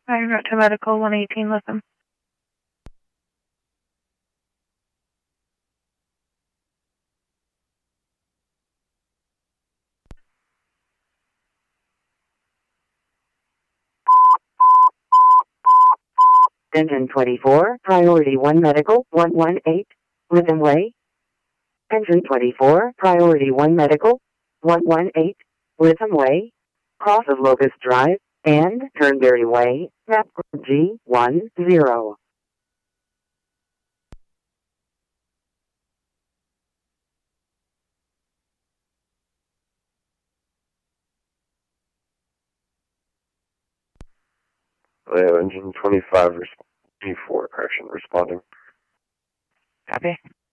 I wrote to medical 118 with them. Engine 24, Priority 1 Medical, 118, Rhythm Way. Engine 24, Priority 1 Medical, 118, Rhythm Way. Cross of Locust Drive, and Turnberry Way, map G10. 'Engine 25, 24, correction, responding. Copy.